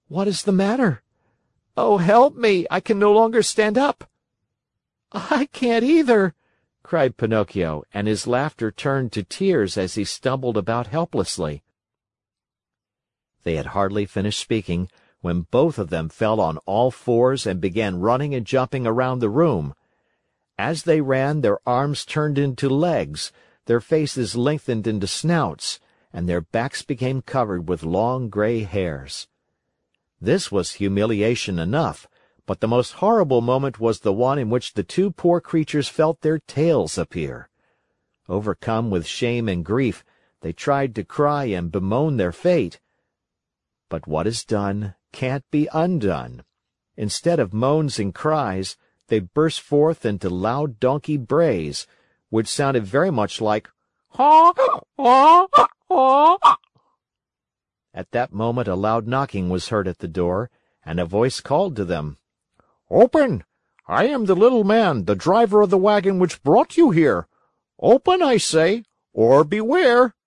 What is the matter?" "Oh, help me! I can no longer stand up." "I can't either!" cried Pinocchio, and his laughter turned to tears as he stumbled about helplessly. They had hardly finished speaking when both of them fell on all fours and began running and jumping around the room. As they ran, their arms turned into legs, their faces lengthened into snouts, and their backs became covered with long gray hairs. This was humiliation enough, but the most horrible moment was the one in which the two poor creatures felt their tails appear. Overcome with shame and grief, they tried to cry and bemoan their fate. But what is done can't be undone. Instead of moans and cries, they burst forth into loud donkey brays, which sounded very much like "Haw, haw, haw." At that moment a loud knocking was heard at the door, and a voice called to them. "Open! I am the little man, the driver of the wagon which brought you here. Open, I say, or beware!"